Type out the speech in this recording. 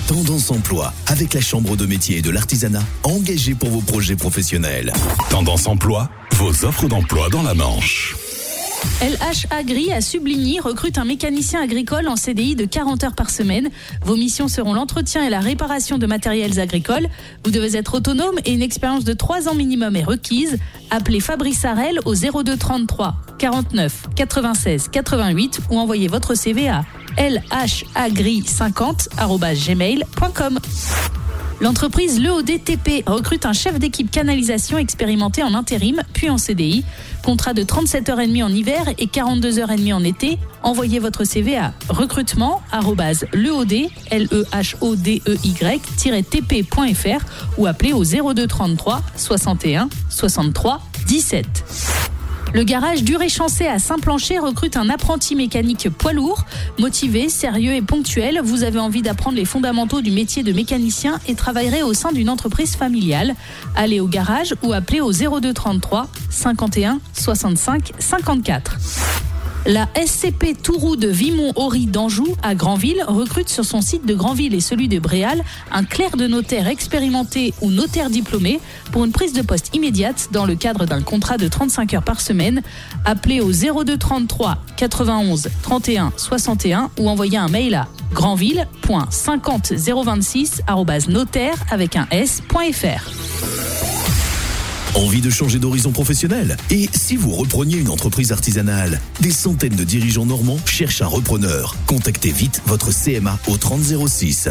Tendance Emploi, avec la Chambre de métier et de l'artisanat, engagée pour vos projets professionnels. Tendance Emploi, vos offres d'emploi dans la Manche. LH Agri à Subligny recrute un mécanicien agricole en CDI de 40 heures par semaine. Vos missions seront l'entretien et la réparation de matériels agricoles. Vous devez être autonome et une expérience de 3 ans minimum est requise. Appelez Fabrice Harel au 02 33 49 96 88 ou envoyez votre CV à lhagri50@gmail.com. L'entreprise LEODTP recrute un chef d'équipe canalisation expérimenté en intérim, puis en CDI. Contrat de 37h30 en hiver et 42h30 en été. Envoyez votre CV à recrutement@lehodey-tpy-fr ou appelez au 02 33 61 63 17. Le garage Duré-Chancé à Saint-Plancher recrute un apprenti mécanique poids lourd, motivé, sérieux et ponctuel. Vous avez envie d'apprendre les fondamentaux du métier de mécanicien et travaillerez au sein d'une entreprise familiale. Allez au garage ou appelez au 02 33 51 65 54. La SCP Touroux de Vimont-Aury d'Anjou à Granville recrute sur son site de Granville et celui de Bréal un clerc de notaire expérimenté ou notaire diplômé pour une prise de poste immédiate dans le cadre d'un contrat de 35 heures par semaine. Appelez au 02 33 91 31 61 ou envoyez un mail à granville.50026@notaire avec un s.fr. Envie de changer d'horizon professionnel? Et si vous repreniez une entreprise artisanale? Des centaines de dirigeants normands cherchent un repreneur. Contactez vite votre CMA au 30 06.